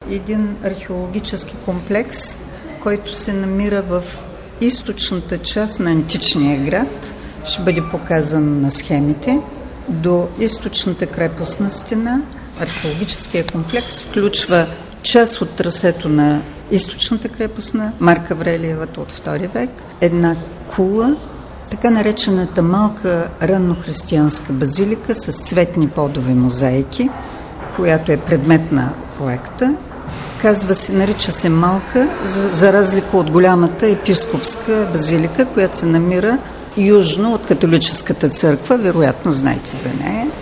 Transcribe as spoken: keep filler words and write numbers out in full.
един археологически комплекс, който се намира в източната част на античния град. Ще бъде показан на схемите. До източната крепостна стена археологическия комплекс включва част от трасето на източната крепостна, Марка Аврелиевата от втори век, една кула, така наречената малка раннохристиянска базилика с цветни подови мозайки, която е предмет на проекта. Казва се, нарича се малка, за, за разлика от голямата епископска базилика, която се намира южно от католическата църква, вероятно знаете за нея.